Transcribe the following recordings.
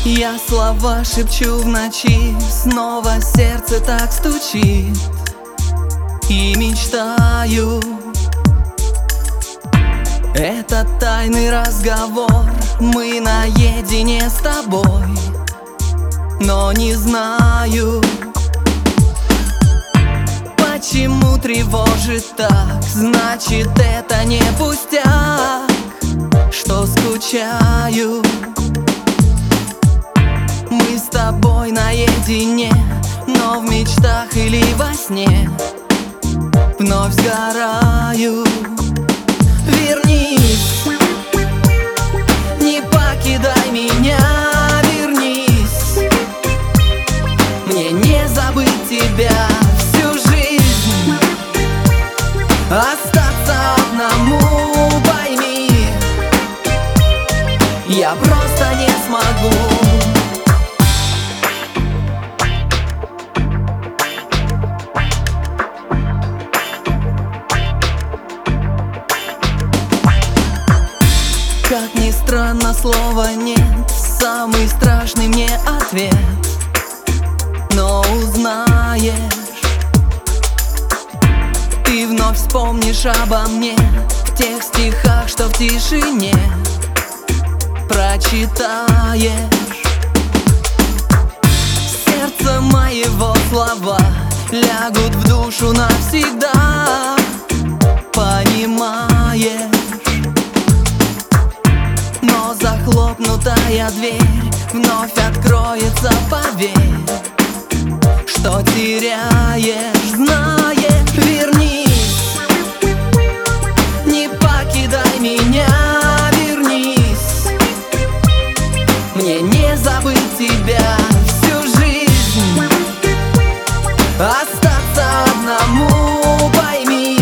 Я слова шепчу в ночи, снова сердце так стучит. И мечтаю, это тайный разговор, мы наедине с тобой. Но не знаю, почему тревожит так. Значит, это не пустяк, что скучаю. Мы с тобой наедине, но в мечтах или во сне вновь сгораю. Вернись, не покидай меня, вернись. Мне не забыть тебя всю жизнь, остаться одному, пойми, я просто не смогу. Как ни странно, слова нет, самый страшный мне ответ. Но узнаешь, ты вновь вспомнишь обо мне в тех стихах, что в тишине прочитаешь. Сердце моего слова лягут в душу навсегда, понимаешь? Но захлопнутая дверь вновь откроется, поверь, что теряешь, знаешь. Вернись, не покидай меня, вернись. Мне не забыть тебя всю жизнь, остаться одному, пойми,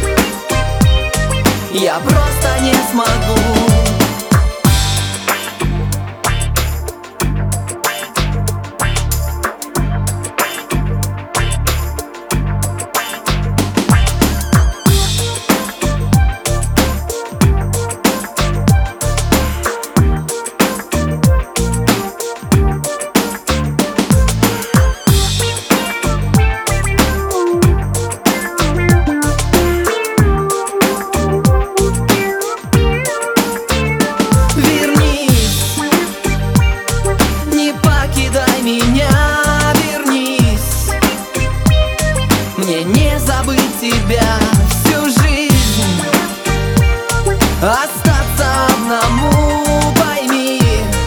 я просто не смогу. Меня, вернись. Мне не забыть тебя всю жизнь, остаться одному, пойми,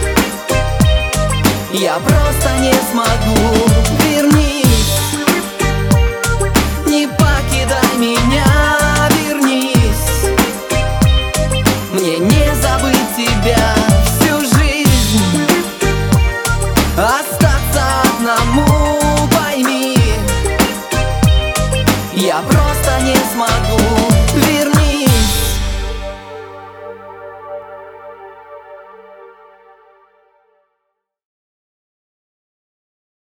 я просто не смогу. Вернись, не покидай меня, вернись. Мне не забыть тебя.